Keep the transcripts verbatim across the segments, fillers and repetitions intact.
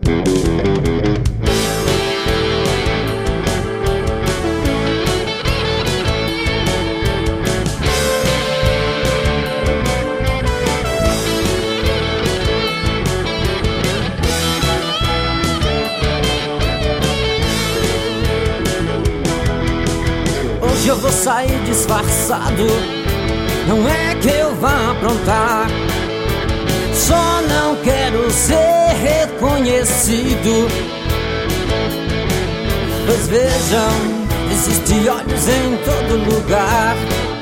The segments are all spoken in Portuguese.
Hoje eu vou sair disfarçado, não é que eu vá aprontar, só não quero ser reconhecido. Pois vejam, existem olhos em todo lugar.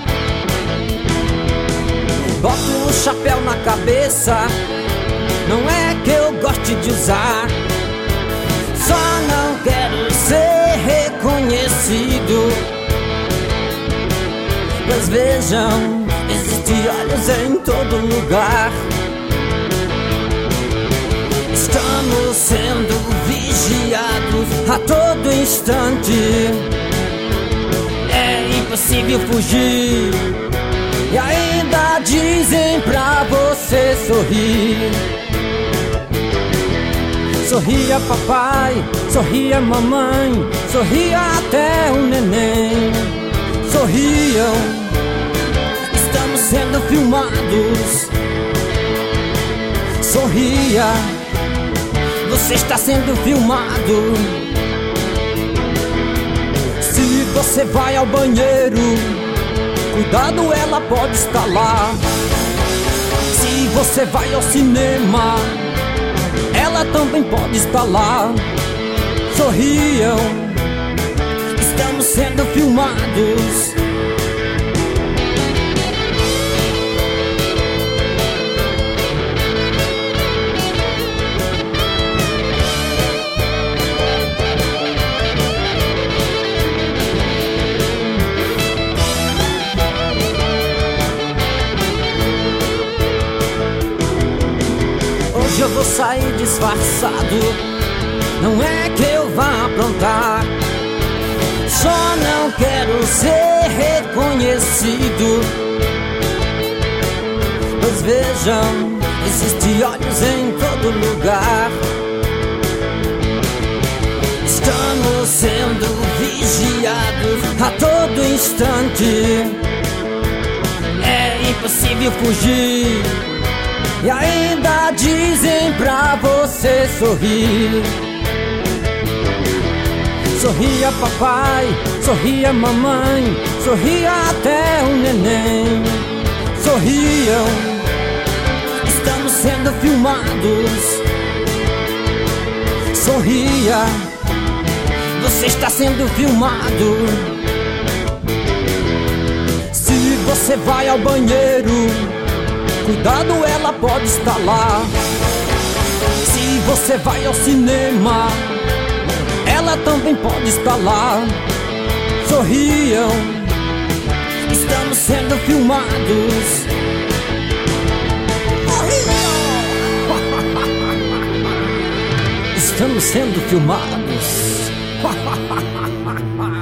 Boto um chapéu na cabeça, não é que eu goste de usar, só não quero ser reconhecido. Pois vejam, existem olhos em todo lugar. Estamos sendo vigiados a todo instante. É impossível fugir, e ainda dizem pra você sorrir. Sorria papai, sorria mamãe, sorria até o neném. Sorriam, estamos sendo filmados. Sorria, você está sendo filmado. Se você vai ao banheiro, cuidado, ela pode estar lá. Se você vai ao cinema, ela também pode estar lá. Sorriam, estamos sendo filmados. Hoje eu vou sair disfarçado, não é que eu vá aprontar, só não quero ser reconhecido. Pois vejam, existem olhos em todo lugar. Estamos sendo vigiados a todo instante. É impossível fugir, e ainda dizem pra você sorrir. Sorria papai, sorria mamãe, sorria até o neném. Sorriam, estamos sendo filmados. Sorria, você está sendo filmado. Se você vai ao banheiro, cuidado, ela pode estar lá. Se você vai ao cinema, ela também pode estar lá. Sorriam, estamos sendo filmados. Estamos sendo filmados.